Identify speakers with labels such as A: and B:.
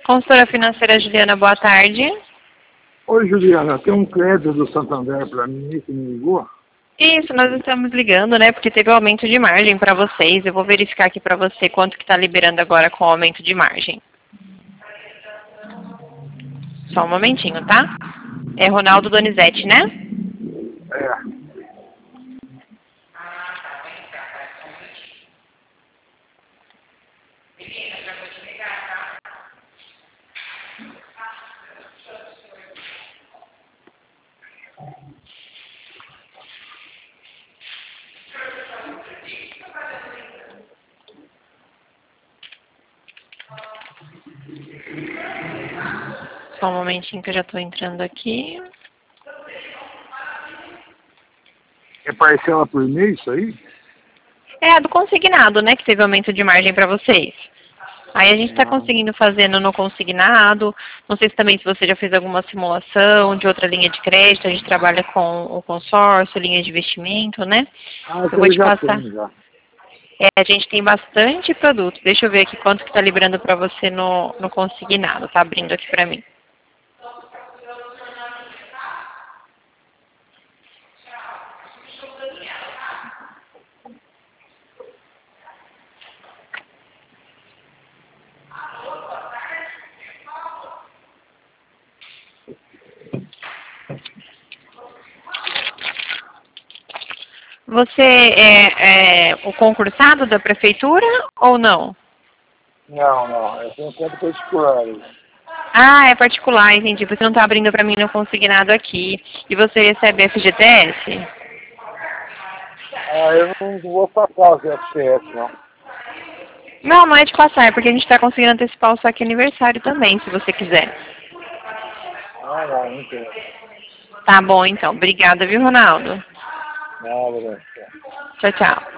A: Consultora financeira Juliana, boa tarde.
B: Oi, Juliana, tem um crédito do Santander para mim que me ligou?
A: Isso, nós estamos ligando, né, porque teve um aumento de margem para vocês. Eu vou verificar aqui para você quanto que está liberando agora com o aumento de margem. Só um momentinho, tá? É Ronaldo Donizete, né?
B: É.
A: Só um momentinho que eu já estou entrando aqui.
B: É parcela por mês isso aí?
A: É a do consignado, né, que teve aumento de margem para vocês. Aí a gente está conseguindo fazendo no consignado. Não sei se também se você já fez alguma simulação de outra linha de crédito. A gente trabalha com o consórcio, linha de investimento, né?
B: Ah,
A: Eu vou te
B: já
A: passar.
B: tenho, já.
A: A gente tem bastante produto. Deixa eu ver aqui quanto que está liberando para você no consignado. Tá abrindo aqui para mim. Você é o concursado da prefeitura ou não?
B: Não, eu tenho conta particular aí.
A: Ah, é particular, entendi. Você não está abrindo para mim no consignado aqui. E você recebe FGTS?
B: Ah, eu não vou passar o FCS, não.
A: Não, não é de passar, é porque a gente está conseguindo antecipar o saque aniversário também, se você quiser.
B: Ah, não entendo.
A: Tá bom, então. Obrigada, viu, Ronaldo?
B: Nada, né?
A: Tchau, tchau.